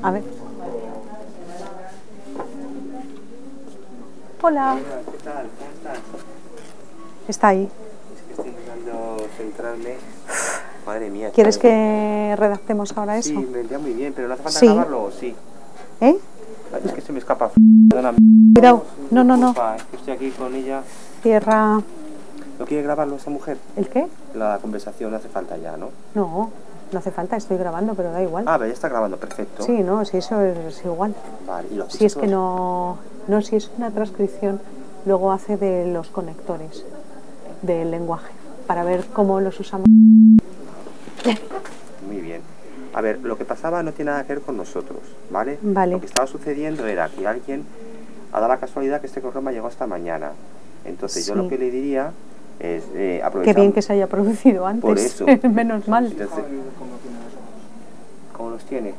A ver. Hola. ¿Qué tal? ¿Cómo estás? Está ahí. Es que estoy intentando centrarme. Madre mía. ¿Quieres que redactemos ahora eso? Sí, me vendría muy bien, pero no hace falta Sí. grabarlo, ¿o sí? ¿Eh? Es que se me escapa. Perdóname. Cuidado. No, no, no. Disculpa, es que estoy aquí con ella. Cierra. ¿No quiere grabarlo esa mujer? ¿El qué? La conversación no hace falta ya, ¿no? No, no hace falta, estoy grabando, pero da igual. Ah, pero ya está grabando, perfecto. Sí, no, si eso es igual. Vale, ¿y lo Si es escuchas que todo? no, si es una transcripción, luego hace de los conectores del lenguaje, para ver cómo los usamos. Muy bien. A ver, lo que pasaba no tiene nada que ver con nosotros, ¿vale? Vale. Lo que estaba sucediendo era que alguien ha dado la casualidad que este correo me llegó esta mañana. Entonces yo lo Sí. que le diría es aprovechar. Qué bien que se haya producido antes. Por eso. Menos mal. Entonces, ¿cómo los tiene?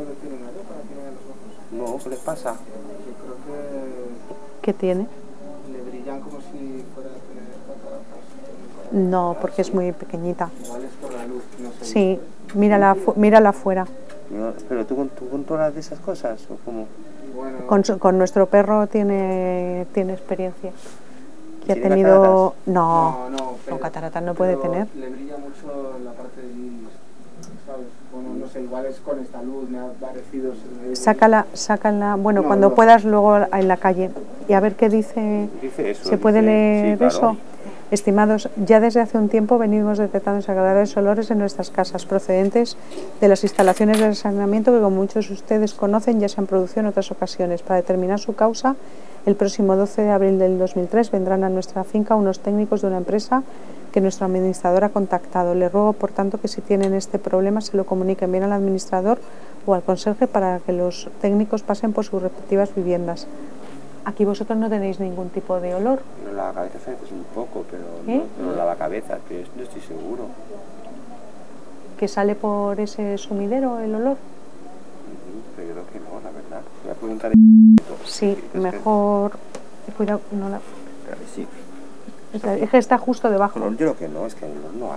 No, ¿qué les pasa? Yo creo que ¿Qué tiene? le brillan como si fuera a tener cataratas. No, porque es muy pequeñita. Igual es por la luz, no sé. Sí, mírala afuera. No, pero ¿tú controlas de esas cosas o cómo? Bueno, Con nuestro perro tiene experiencia. Que ha ¿Tiene tenido. cataratas? No, pero, cataratas no puede pero tener. le brilla mucho la parte del iris, ¿sabes? Bueno, no sé, igual es con esta luz, me ha parecido. Sácala. Bueno, No, cuando no. puedas, luego en la calle. Y a ver qué dice. Dice eso. ¿Se puede leer sí, claro. eso? Estimados, ya desde hace un tiempo venimos detectando desagradables olores en nuestras casas procedentes de las instalaciones de saneamiento que, como muchos de ustedes conocen, ya se han producido en otras ocasiones. Para determinar su causa, el próximo 12 de abril del 2003 vendrán a nuestra finca unos técnicos de una empresa que nuestro administrador ha contactado. Le ruego, por tanto, que si tienen este problema se lo comuniquen bien al administrador o al conserje para que los técnicos pasen por sus respectivas viviendas. Aquí vosotros no tenéis ningún tipo de olor. No, la cabeza se es un poco, pero ¿Eh? no lava cabeza, pero no estoy seguro. ¿Que sale por ese sumidero el olor? Pero yo creo que no, la verdad. Voy a preguntar. Sí, mejor. Cuidado, no la. Pero sí. Es que está justo debajo. Yo creo que no, es que no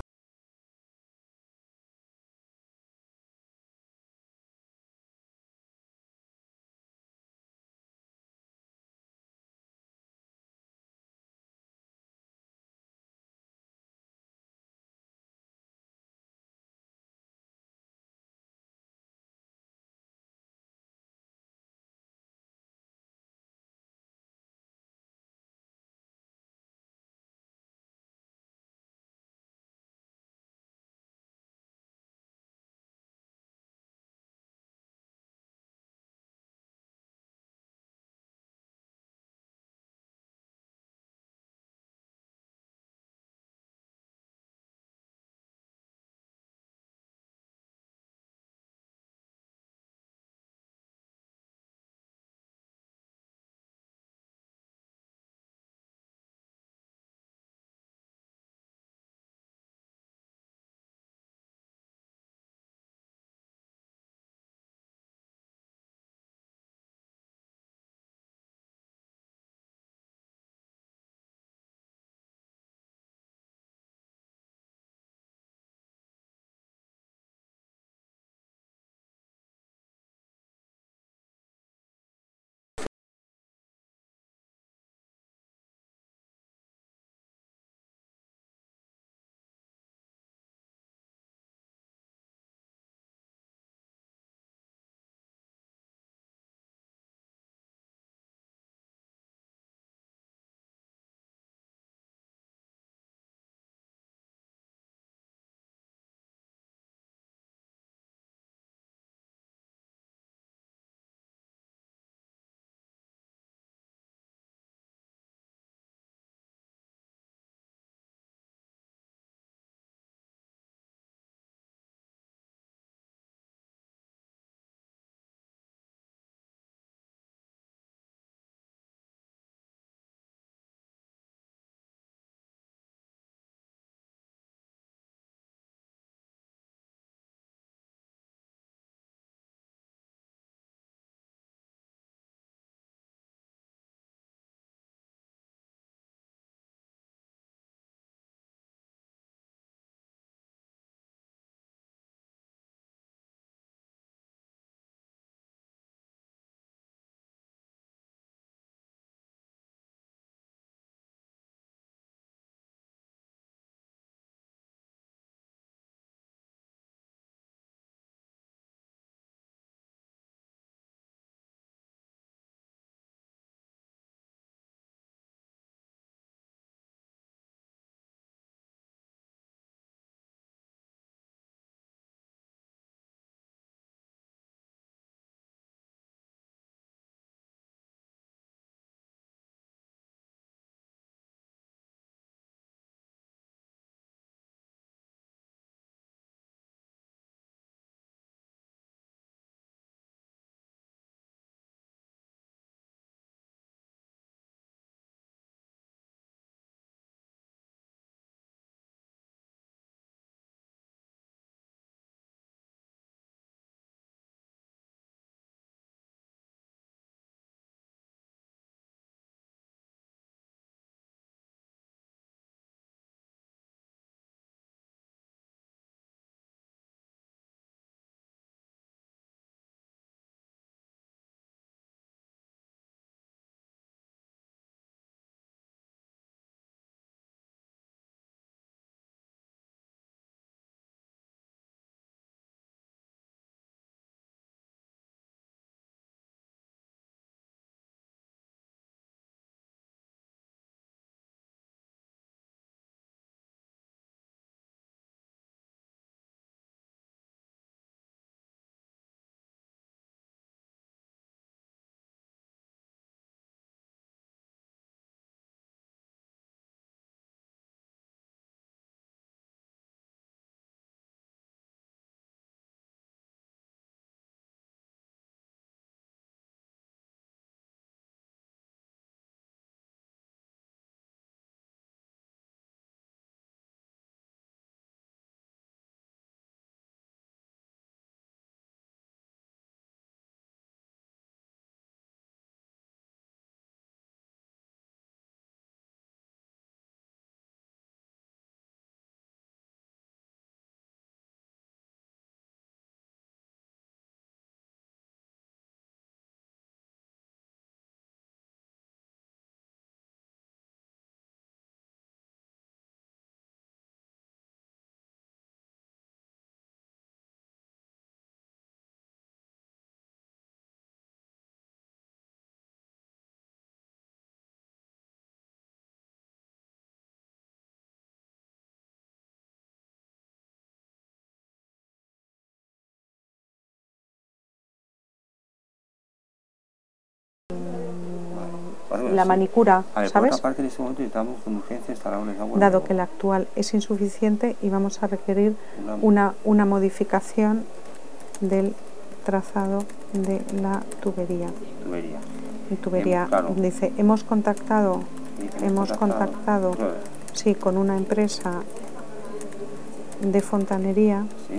Bueno, la sí. manicura, A ver, por ¿sabes? otra parte, en este momento necesitamos con urgencia instalar un agua Dado nuevo. que la actual es insuficiente y vamos a requerir Una- una modificación del trazado de la tubería. Tubería. Claro. Dice, hemos contactado, Claro. sí, con una empresa de fontanería, Sí.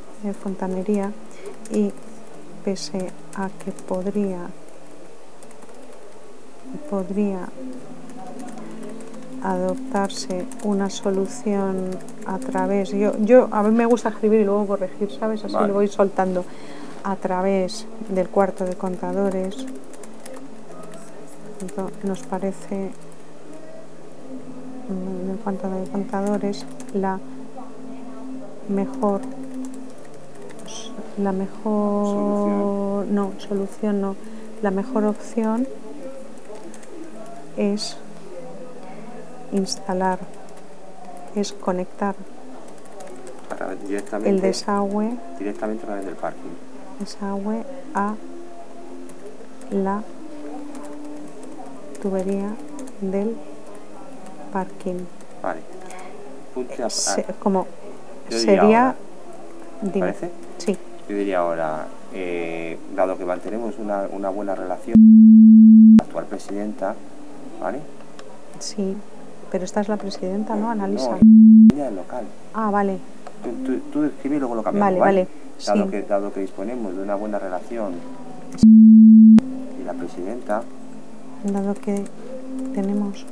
y pese a que podría adoptarse una solución a través, a mí me gusta escribir y luego corregir, ¿sabes? Así Vale. lo voy soltando, a través del cuarto de contadores. Nos parece, en el cuarto de contadores, la mejor opción es conectar el desagüe Directamente a través del parking. a la tubería del parking. Vale. Como yo diría sería, ahora, dime. ¿parece? Sí, Yo diría ahora, dado que mantenemos una buena relación con la actual presidenta, ¿vale? sí, pero esta es la presidenta, ¿no? Analiza. No, del local. Ah, vale. Tú escribes y luego lo cambiamos, Vale. Dado, Sí. dado que disponemos de una buena relación y la presidenta, Dado que tenemos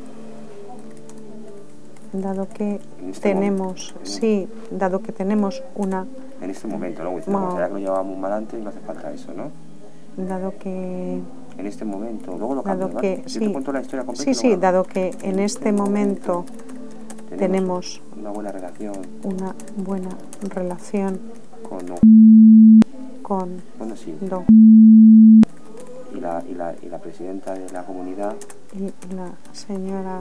una, en este momento, ¿no? Como será que lo llevábamos mal antes, no hace falta eso, ¿no? dado que En este momento, luego lo cambiamos, que ¿vale? Yo te cuento la historia completa. sí, dado que en este momento tenemos una buena relación con bueno, sí. Y la presidenta de la comunidad y la señora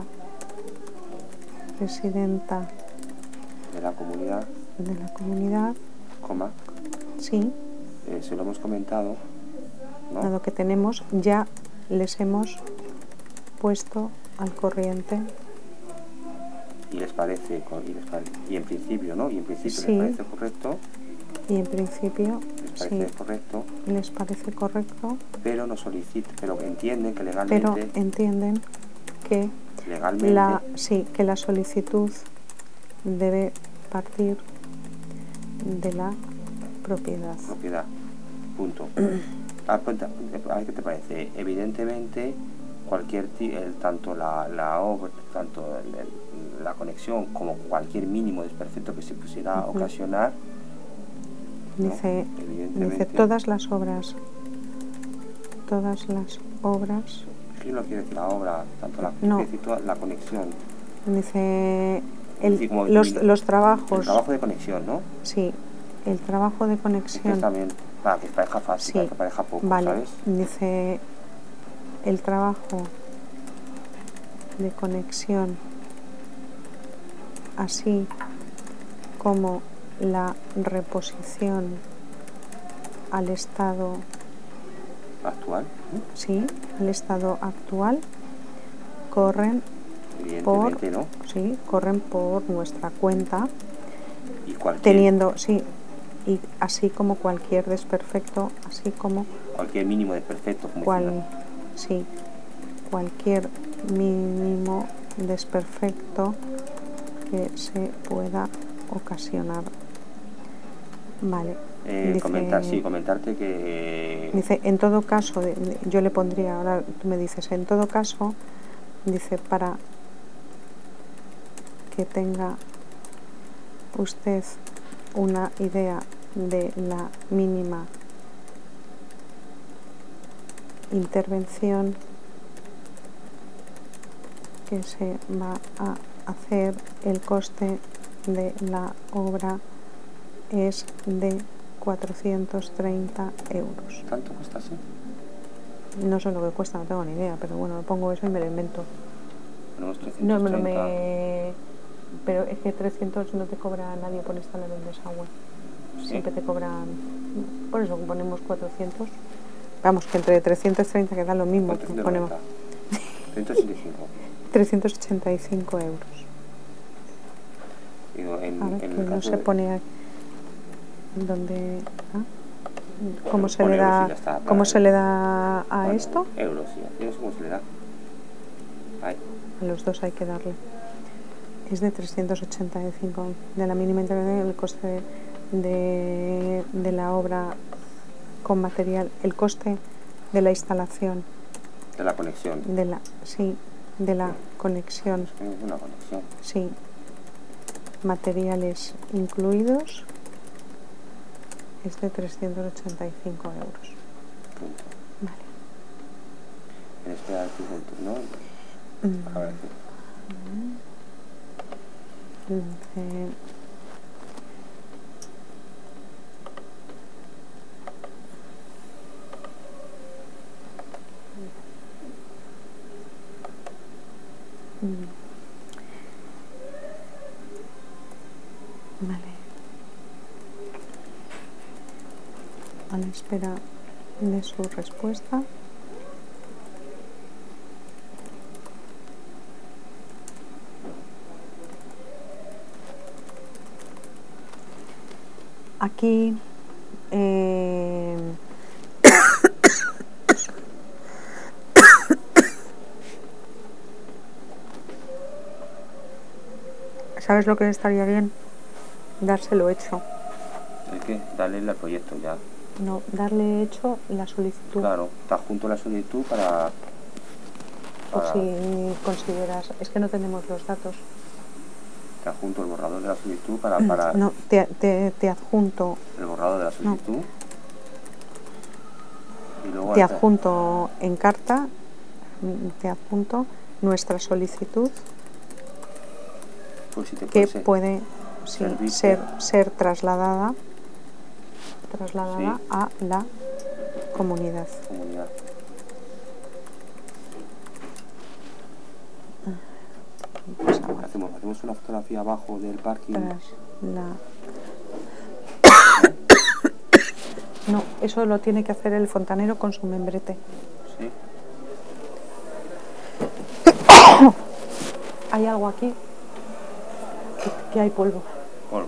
presidenta de la comunidad, sí, se lo hemos comentado, ¿no? dado que tenemos, ya les hemos puesto al corriente. Y les parece, y en principio, ¿no? Y en principio Sí. les parece correcto. Y en principio les parece correcto, pero entienden que legalmente, que la solicitud debe partir de la propiedad. Punto. A ver qué te parece. Evidentemente, tanto la obra, tanto la conexión como cualquier mínimo desperfecto que se pusiera a ocasionar, dice todas las obras. ¿Qué no quiere decir la obra? Tanto quiere decir toda la conexión. Dice los trabajos. El trabajo de conexión, ¿no? Sí, el trabajo de conexión. Es también, para que parezca fácil, Sí. para que parezca poco, Vale. ¿sabes? Dice el trabajo de conexión, así como la reposición al estado actual, sí, al estado actual, corren evidentemente, ¿no? Sí, corren por nuestra cuenta, Y cualquier, teniendo, sí, y así como cualquier desperfecto, así como cualquier mínimo desperfecto, como cualquier mínimo desperfecto que se pueda ocasionar. Vale. Comentarte que... Dice, en todo caso, yo le pondría, ahora tú me dices, en todo caso, dice, para que tenga usted una idea de la mínima intervención que se va a hacer, el coste de la obra es de 430 euros. ¿Tanto cuesta así? No sé lo que cuesta, no tengo ni idea, pero bueno, pongo eso y me lo invento. Ponemos 330. Pero es que 300 no te cobra nadie por instalar el desagüe. ¿Sí? Siempre te cobran, por eso ponemos 400. Vamos, que entre 330 que da lo mismo. 390. 385. 385 euros. Digo, A ver, en que el no caso se de- pone aquí. ¿Dónde? ¿Cómo se Pon le euros y da? ya está, ¿Cómo para se le da a Bueno, esto? Euros, sí. Yo no sé cómo se le da. Ahí. A los dos hay que darle. Es de 385 de la mínima intervención, el coste de la obra con material, el coste de la instalación, De la conexión. de la conexión, Es una conexión. sí, materiales incluidos, es de 385 euros. Punto. Vale. En espera de tu turno. A ver, Vale. A la espera de su respuesta. Aquí ¿sabes lo que estaría bien? Dárselo hecho. ¿el qué? Dale el proyecto ya. No, darle hecho la solicitud. Claro, te adjunto la solicitud para... Por si consideras. Es que no tenemos los datos. Te adjunto el borrador de la solicitud para No, te adjunto. el borrador de la solicitud. Y luego Te adjunto en carta. Te adjunto nuestra solicitud pues si te que puede puede sí, ser trasladada Sí. a la comunidad. comunidad. Pasamos Hacemos una fotografía abajo del parking. tras la... No, eso lo tiene que hacer el fontanero con su membrete. Sí. Hay algo aquí que hay polvo. Polvo.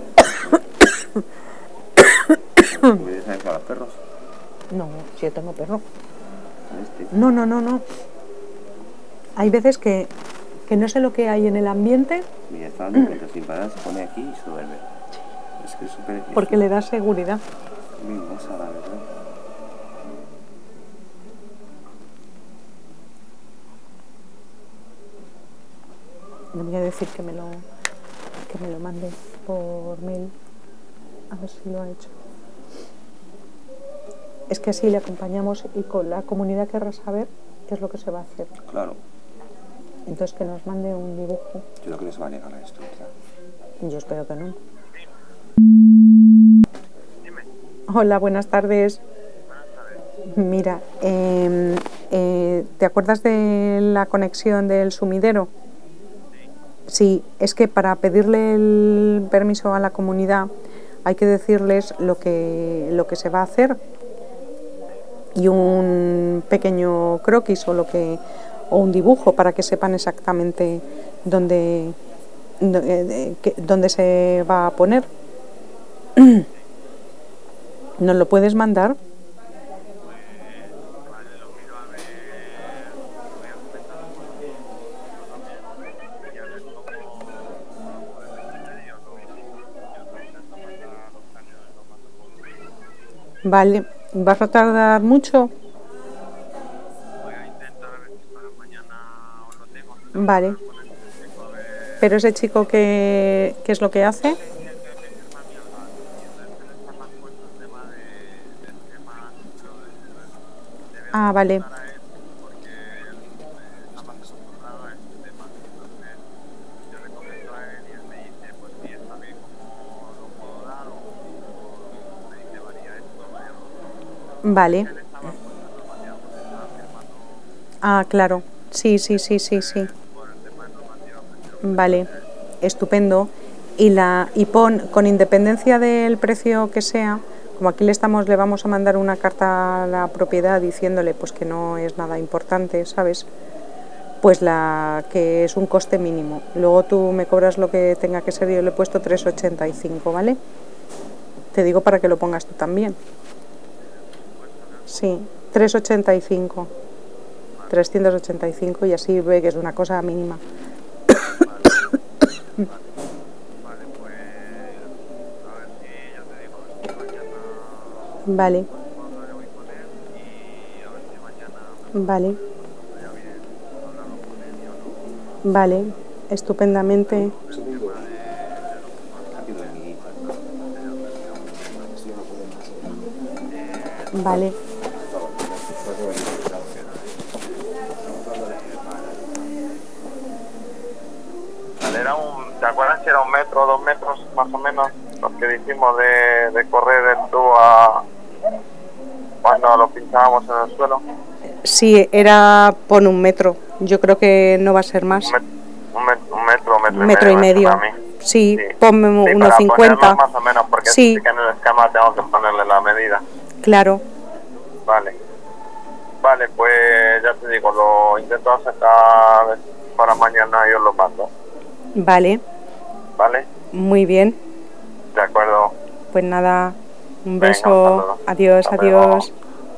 ¿Puedes saber a los perros? No, si yo tengo perro. Este. No. Hay veces que no sé lo que hay en el ambiente Mira, está dando vueltas sin parar, se pone aquí y se duerme. Es que es súper... porque le da seguridad. muy hermosa, la verdad. Le voy a decir que me lo mande por mail. A ver si lo ha hecho. Es que así le acompañamos y con la comunidad querrá saber qué es lo que se va a hacer. Claro. Entonces que nos mande un dibujo. Yo creo que no se va a negar a esto, ¿verdad? Yo espero que no. Hola, buenas tardes. Mira, ¿te acuerdas de la conexión del sumidero? Sí, es que para pedirle el permiso a la comunidad hay que decirles lo que se va a hacer y un pequeño croquis o un dibujo para que sepan exactamente dónde se va a poner. ¿Nos lo puedes mandar? Vale, ¿vas a tardar mucho? Vale. ¿Pero ese chico qué es lo que hace? Ah, vale. Vale. Ah, claro. Sí. Vale, estupendo. Y pon, con independencia del precio que sea, Como aquí le vamos a mandar una carta a la propiedad diciéndole pues que no es nada importante, ¿sabes? Pues que es un coste mínimo. Luego tú me cobras lo que tenga que ser, yo le he puesto 3,85, ¿vale? Te digo para que lo pongas tú también. Sí, 3,85. 385 y así ve que es una cosa mínima. Vale, pues a ver si ya te digo, a ver si mañana Vale, cuando haya voy con él y a ver si mañana vale, me vaya bien hablarlo con él y hablo vale, estupendamente. el tema de los Aquí no hay ni- Vale, Vale, ¿te acuerdas si era 1 metro o 2 metros más o menos los que dijimos de correr el tubo cuando lo pinchábamos en el suelo? sí, era pon 1 metro. Yo creo que no va a ser más. Un Metro y me medio. suena a mí. Sí, Sí. ponme Sí, para 1,50. ponerlo más o menos, porque Sí. sí que en el esquema tengo que ponerle la medida. Claro, Vale. Vale, pues ya te digo, lo intento sacar para mañana y os lo mando. vale, ¿Vale? muy bien. De acuerdo. Pues nada, un Venga, beso. un saludo. Adiós, Hasta luego. adiós.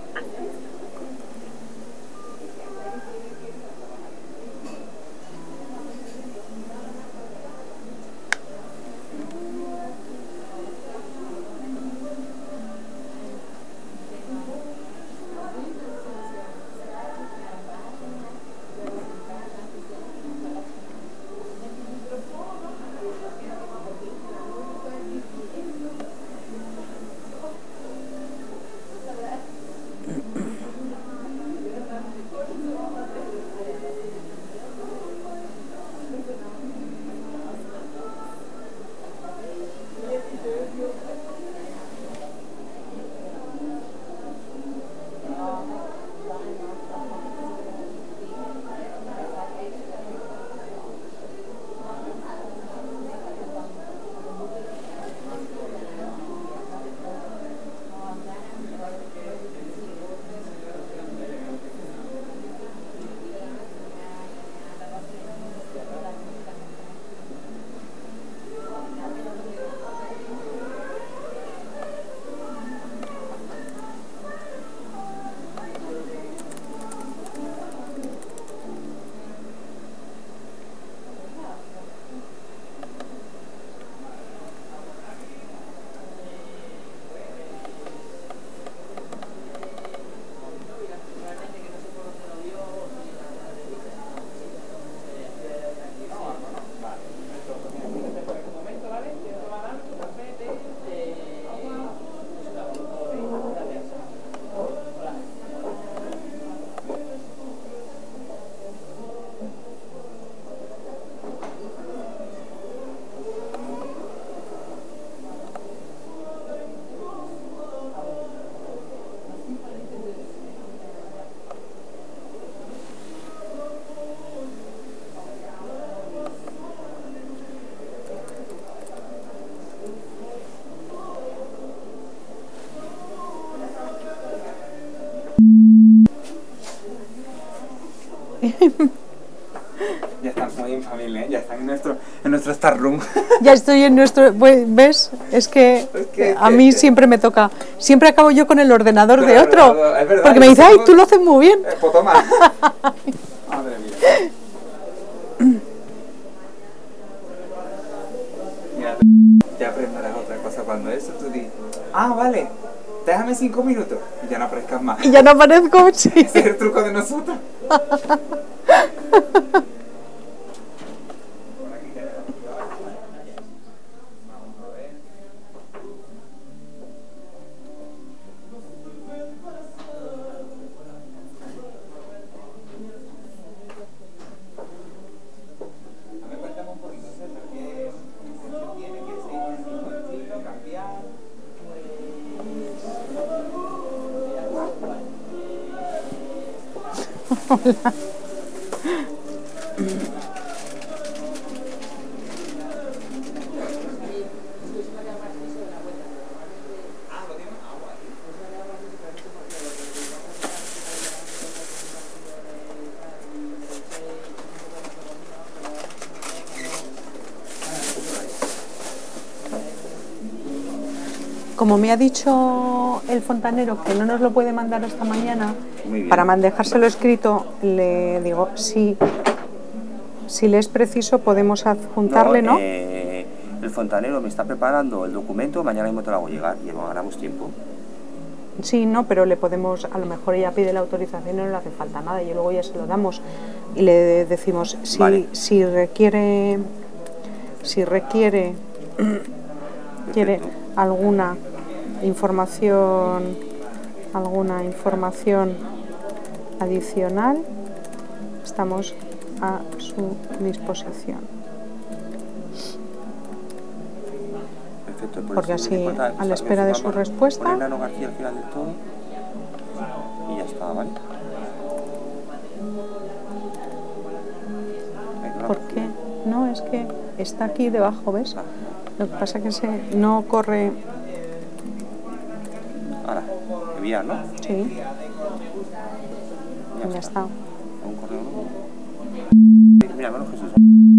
Ya están muy en familia, ¿eh? Ya están en nuestro Star Room. Ya estoy en nuestro... ¿Ves? Es que a mí siempre me toca. Siempre acabo yo con el ordenador de otro. Es verdad, Porque me dice, ay, tú lo haces muy bien. Pues toma. Madre mía. Mira, ya aprenderás otra cosa. Cuando eso tú dices, ah, vale, déjame 5 minutos y ya no aparezcas más. Y ya no aparezco, sí. Ese es el truco de nosotros. Hola. Como me ha dicho el fontanero que no nos lo puede mandar esta mañana, Muy bien. para dejárselo escrito, le digo, si le es preciso podemos adjuntarle, ¿no? El fontanero me está preparando el documento, mañana mismo te lo hago llegar y ganamos tiempo. Sí, no, pero le podemos, a lo mejor ella pide la autorización y no le hace falta nada y luego ya se lo damos y le decimos Vale. si requiere quiere alguna información adicional, estamos a su disposición. Perfecto. Porque así, a la espera de su respuesta. Poner Nano García al final del todo y ya está, ¿vale? ¿Por qué? No, es que está aquí debajo, ¿ves? Lo que pasa es que no corre. Ahora, enviar, ¿no? Sí. Ya está. Un correo, ¿no? Mira, bueno, Jesús.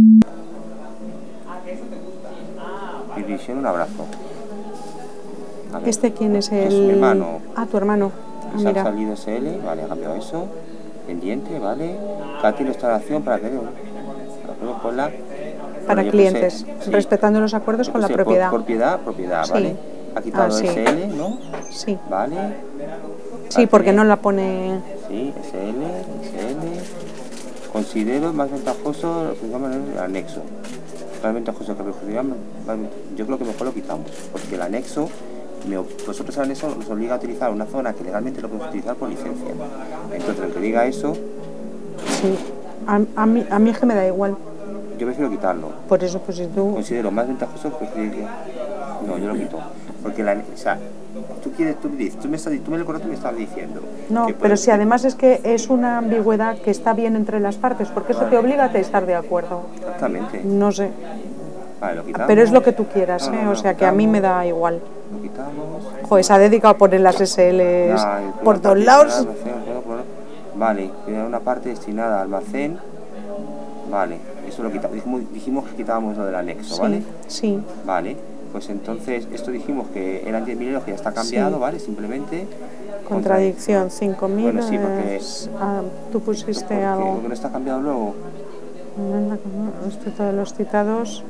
Y Visión, un abrazo. A ver. ¿Este quién es? Es mi hermano. Ah, tu hermano. Ah, Se ha mira. salido SL, vale, ha cambiado eso. Pendiente, vale. Katy, la instalación para que con la. Para Bueno, clientes, sí. respetando los acuerdos con la propiedad. Propiedad, Sí. ¿vale? Ha quitado sí. SL, ¿no? Sí. Vale. Sí, porque no la pone. Sí, SL. Considero más ventajoso el anexo. Más ventajoso que perjudicial. Yo creo que mejor lo quitamos, porque el anexo, vosotros el anexo nos obliga a utilizar una zona que legalmente lo podemos utilizar por licencia. Entonces, el que diga eso, Sí. A mí es que me da igual. yo prefiero quitarlo. Por eso, pues si tú. Considero más ventajoso que... No, yo lo quito. Porque o sea, tú me estás diciendo. No, que pero si además es que es una ambigüedad que está bien entre las partes, porque eso te obliga a estar de acuerdo. Exactamente. No sé. Vale, lo quitamos. Pero es lo que tú quieras, No, o sea que a mí me da igual. Lo quitamos. Joder, se ha dedicado a poner las SLs por todos lados. Vale, tiene una parte destinada a almacén. Vale, eso lo quitamos. Dijimos que quitábamos lo del anexo, Sí, ¿vale? sí. Vale, pues entonces esto dijimos que eran 10.000 euros, que ya está cambiado, Sí. ¿vale? Simplemente. Contradicción, 5.000. Bueno, sí, porque. Tú pusiste Porque algo. lo que no está cambiado luego. Respecto de los citados.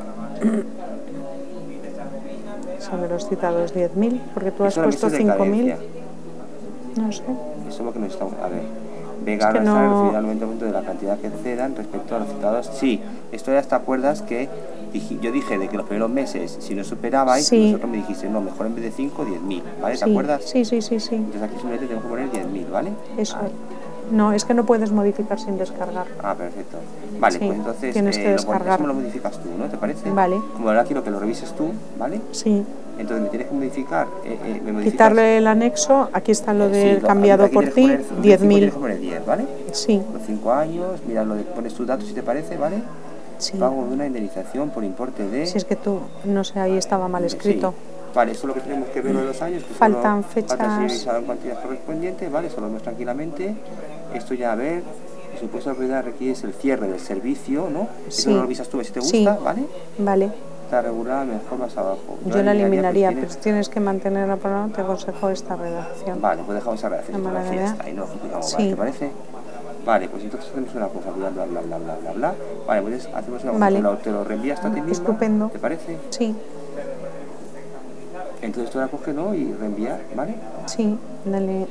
Son de los citados 10.000, porque tú has Eso es puesto la mesa de 5.000. cadencia. No sé. Eso es lo que necesitamos. A ver. Vega que no está no- recibirá el 90% de la cantidad que cedan respecto a los citados. Sí, esto ya te acuerdas que yo dije de que los primeros meses, si no superabais, Sí. vosotros me dijiste, no, mejor en vez de 5, 10.000, ¿vale? ¿Te Sí, acuerdas? sí. Entonces aquí simplemente tenemos que poner 10.000, ¿vale? Eso. Ah, No, es que no puedes modificar sin descargar. perfecto. Vale, Sí, pues entonces tienes que eso descargar. me lo modificas tú, ¿no? ¿Te parece? Vale. Como ahora quiero que lo revises tú, ¿vale? Sí. Entonces me tienes que modificar, me modificas. Quitarle el anexo, aquí está lo Sí, del lo- cambiado aquí por tienes que ti, poner 5, 10.000. tienes que poner 10, ¿vale? Sí, Los 5 años, mira, pones tus datos si te parece, ¿vale? sí. Pago de una indemnización por importe de... Si es que tú, no sé, ahí estaba mal escrito. Sí. Vale, eso es lo que tenemos que ver de los años. Que Faltan solo, fechas. Faltan si saben cantidades correspondientes, ¿vale? Eso lo vemos tranquilamente. Esto ya a ver, el supuesto de propiedad requiere el cierre del servicio, ¿no? Sí. Eso lo revisas tú, a ver si te Sí. gusta, ¿vale? Vale. Está regulada, mejor más abajo. Yo la eliminaría, pues, pero si tienes que mantenerla por ahora, te aconsejo esta redacción. Vale, pues dejamos esa redacción. La Esta maravilla. fiesta y no lo complicamos Sí. más, ¿te parece? Vale, pues entonces hacemos una cosa, bla, bla, bla, bla, bla, bla, bla. Vale, pues hacemos una cosa, Vale. te lo reenvías a ti misma. Estupendo. ¿Te parece? Sí, Entonces tú la coges, ¿no? Y reenviar, ¿vale? sí, dale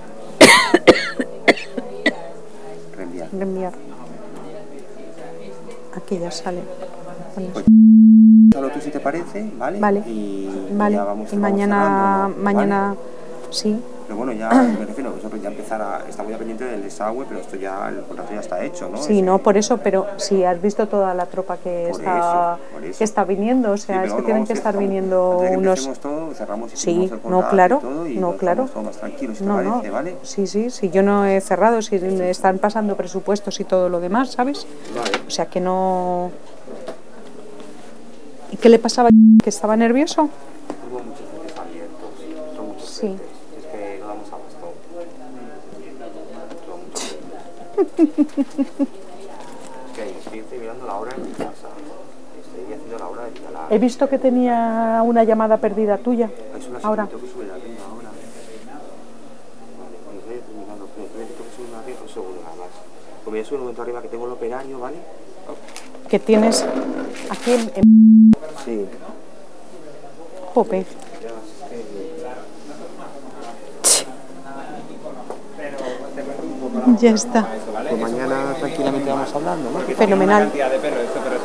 Reenviar. reenviar. Aquí ya sale. Pones. Pues, solo tú si te parece, ¿vale? Vale. Y Vale, ya vamos, y vamos mañana, cerrando, ¿no? mañana, sí, Pero bueno, ya me refiero, nosotros ya estamos ya pendientes del desagüe, pero esto ya, el contrato ya está hecho, ¿no? sí, no, por eso, pero si has visto toda la tropa que Por está, eso, por eso. que está viniendo, o sea, Sí, es pero que no, tienen vamos que a estar dejar- viniendo antes de que unos. empecemos todo, cerramos y Sí, firmamos el no, contrato claro, y todo, y no, nos claro. quedamos todos más tranquilos, si te No, parece, no, ¿vale? sí, yo no he cerrado, si me están pasando presupuestos y todo lo demás, ¿sabes? Vale. O sea que no. ¿Y qué le pasaba? ¿Que estaba nervioso? Hubo muchos frentes abiertos, son muchos Sí. frentes, es que no damos abasto. Son muchos. Es que estoy mirando la hora en mi casa, estoy haciendo la hora de He visto que tenía una llamada perdida tuya. Eso la Ahora. tengo que subir arriba ahora. Vale, cuando se haya terminado, pero tengo que subir arriba un segundo nada más. Pues me voy a subir un momento arriba que tengo el operario, ¿vale? Que tienes aquí en... Sí. Jope. Ya está. Pues mañana tranquilamente vamos hablando, ¿no? Fenomenal.